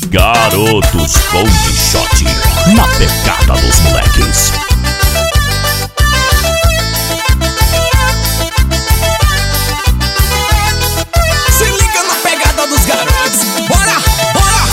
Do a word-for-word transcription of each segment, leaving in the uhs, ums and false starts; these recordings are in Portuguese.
Garotos Bom de Shot, na pegada dos moleques. Se liga na pegada dos garotos. Bora, bora!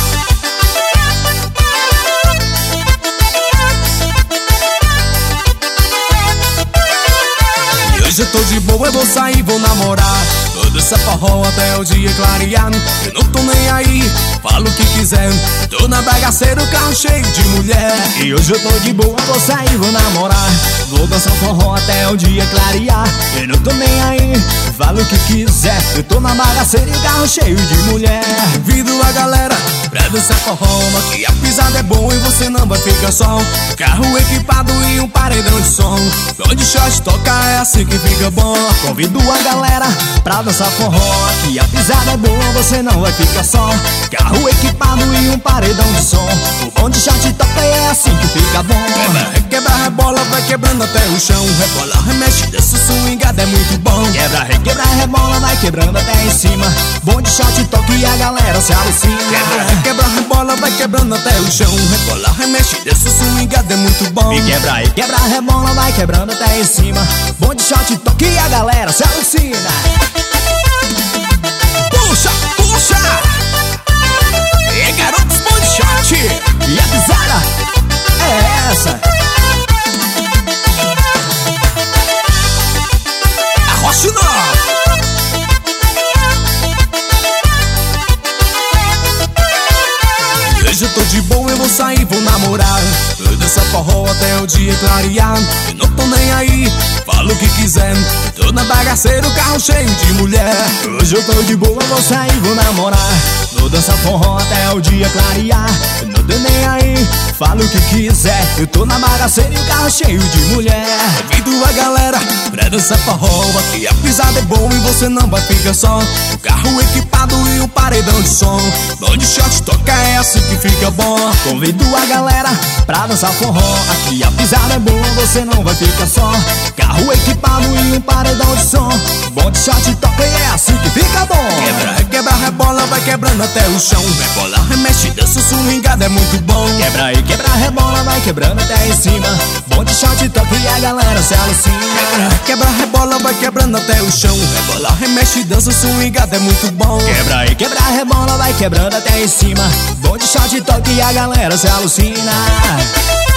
E hoje eu tô de boa, eu vou sair, vou namorar. Vou dançar forró até o dia clarear. Eu não tô nem aí, falo o que quiser. Tô na bagaceira, o carro cheio de mulher. E hoje eu tô de boa, vou sair, vou namorar. Vou dançar forró até o dia clarear. Eu não tô nem aí, falo o que quiser. Eu tô na bagaceira e o carro cheio de mulher. Convido a galera pra dançar forró, que a pisada é boa e você não vai ficar só. Carro equipado e um paredão de som. Onde shot toca é assim que fica bom. Convido a galera pra dançar forró, que a pisada é boa, você não vai ficar só. Carro equipado e um paredão de som. O bom de shot toca e é assim que fica bom. Quebra, requebra, rebola, vai quebrando até o chão. Rebola, remexe, desse swingado é muito bom. Quebra, requebra, rebola, vai quebrando até em cima. Bom de shot toca e a galera se alucina. Quebra, requebra, rebola, vai quebrando até o chão. Rebola, remexe, desse swingado é muito bom. E quebra, requebra, rebola, vai quebrando até em cima. Bom de shot toca e a galera se alucina. Puxa, puxa! E garotos bom de shot. E a pisada é essa. Arrocha não! Hoje eu tô de boa, eu vou sair, vou namorar. Vou dançar forró até o dia clarear. Eu não tô nem aí, falo o que quiser. Eu tô na bagaceira, o carro cheio de mulher. Hoje eu tô de boa, vou sair, vou namorar. Vou dançar forró até o dia clarear. Eu não tô nem aí, falo o que quiser. Eu tô na bagaceira e o carro cheio de mulher. Convido a galera pra dançar forró, aqui a pisada é boa e você não vai ficar só. O carro equipado e um paredão de som. Bom de shot toca é assim que fica bom. Convido a galera pra dançar forró, aqui a pisada é boa, você não vai ficar só. Carro equipado e um paredão de som. Bom de shot toca e é assim que fica bom. Quebra, requebra, rebola, vai quebrando até o chão. Rebola, remexe, dança, swingado é muito bom. Quebra e quebra, rebola, vai quebrando até em cima. Bom de shot toca e a galera se alucina. Quebra, quebra, rebola, vai quebrando até o chão. Rebola, remexe, dança, swingado é muito bom. Quebra e quebra, rebola, vai quebrando até em cima. Bom de shot toca e a galera se alucina.